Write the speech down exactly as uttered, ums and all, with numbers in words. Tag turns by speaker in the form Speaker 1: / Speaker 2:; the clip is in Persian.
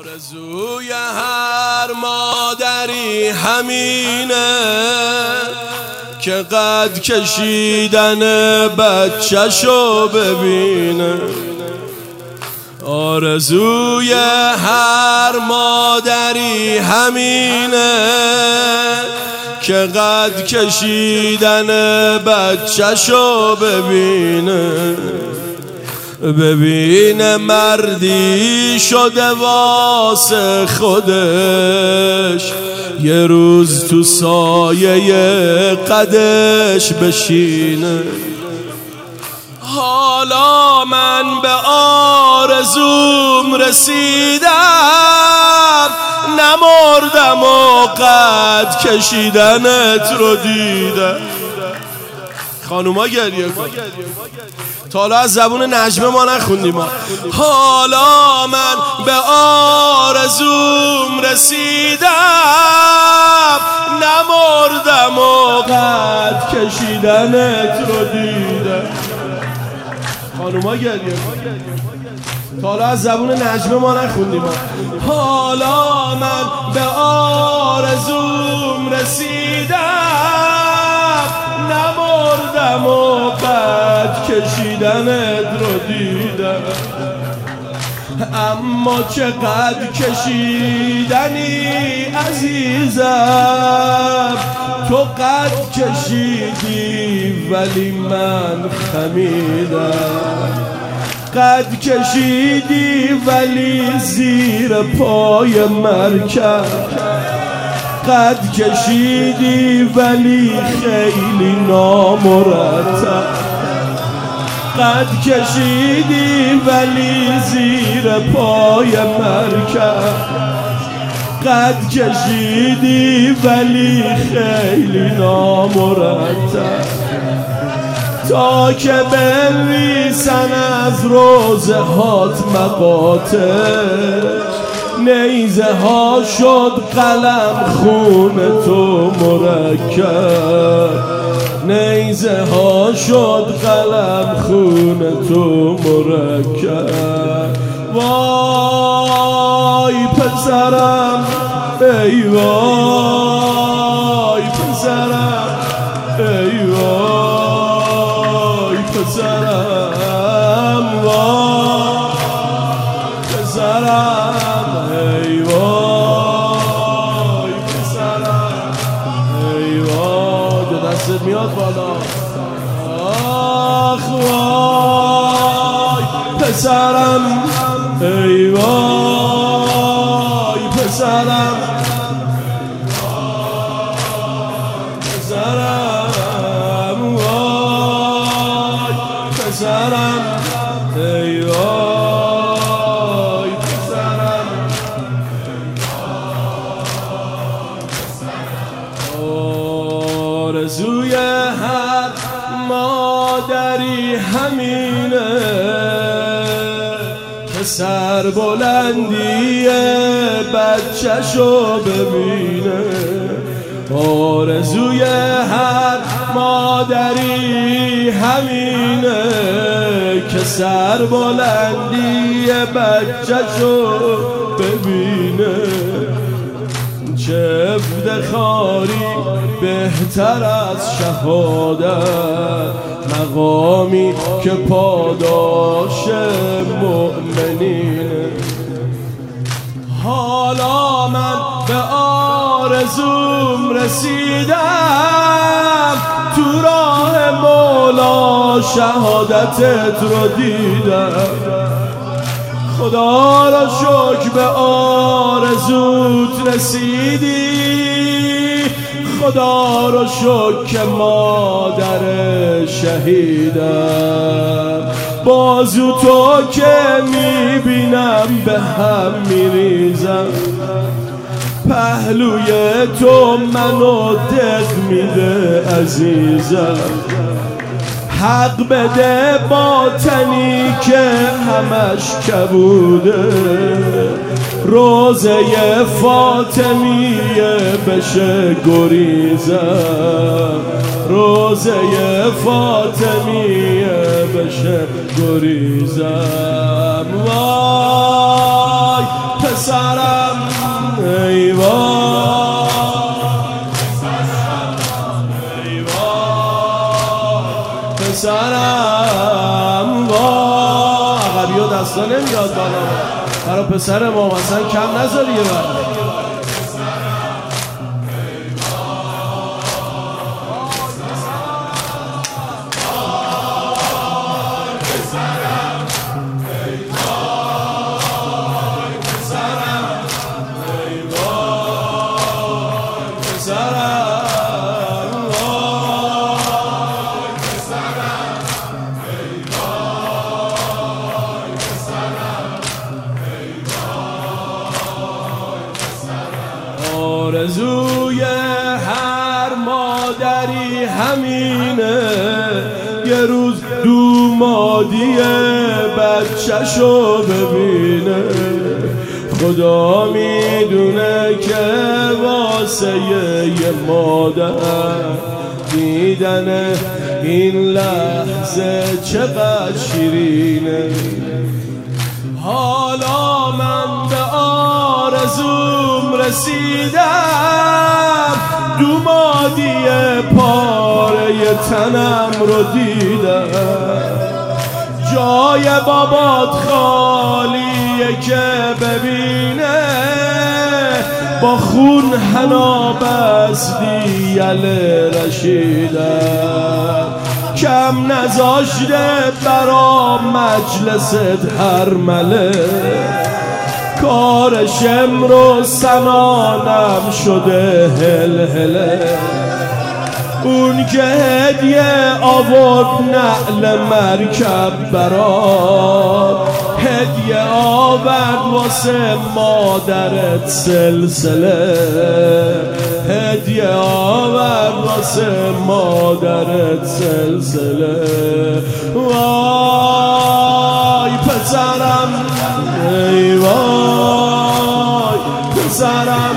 Speaker 1: آرزوی هر مادری همینه که قد کشیدن بچه‌شو ببینه. آرزوی هر مادری همینه که قد کشیدن بچه‌شو ببینه. ببینه مردی شده واسه خودش، یه روز تو سایه قدش بشینه. حالا من به آرزوم رسیدم، نمردم و قد کشیدنت رو دیدم. خانوما گریه کن، تا حالا از زبون نجمه ما نخوندیم. حالا من به آرزوم رسیدم، نمردم و قد کشیدنت رو دیدم. خانوما گریه کن، تا حالا از زبون نجمه ما نخوندیم. حالا من به آرزوم رسیدم، نمردم و قد کشیدنت رو دیدم. اما چقدر کشیدنی عزیزم، تو قد کشیدی ولی من خمیدم. قد کشیدی ولی زیر پای مرکب، قد کشیدی ولی خیلی نامرتب. قد کشیدی ولی زیر پای مرکب، قد کشیدی ولی خیلی نامرتب. تا که بنویسن از روزه هات مقاطع، نیزه ها شد قلم خون تو مرکب. نیزه ها شد قلم خون تو مرکب. وای پسرم، ای وای پسرم، ای وای پسرم، وای پسرم، ای وای پسرم، ای وای. دو دستت میاد بالا. آخ وای پسرم، ای وای پسرم، پسرم، وای پسرم، ای وای پسرم. آرزوی هر مادری همینه که سر بلندی بچه‌شو ببینه. آرزوی هر مادری همینه که سر بلندی بچه‌شو ببینه. چه افتخاری بهتر از شهادت، مقامی که پاداش مؤمنینه. حالا من به آرزوم رسیدم، تو راه مولا شهادتت رو دیدم. خدا را شکر به آرزوت رسیدی، خدا را شکر که مادر شهیدم. بازو تو که میبینم به هم میریزم، پهلوی تو منو دق میده عزیزم. حق بده باطنی که همش کبوده، روزه فاطمیه بشه گریزم. روزه فاطمیه بشه گریزم. وای پسر پسرم ای وای پسرم وای عقبی و دستا نمیاد بالا برا پسر ما مثلا کم نذاری یه بر آرزوی هر مادری همینه یه روز دومادی بچه‌شو ببینه خدا میدونه که واسه یه مادر دیدن این لحظه چقدر شیرینه حالا من به آرزوم رسیدم دومادی پاره تنم رو دیدم جای بابات خالیه که ببینه با خون حنا بستی یل رشیدم کم نذاشته برا مجلست هر مله کار شمر و سنانم شده هل هله اون که هدیه آورد نعل مرکب برات هدیه آورد واسه مادرت سلسله هدیه آورد واسه مادرت سلسله وای پسرم ای وای پسرم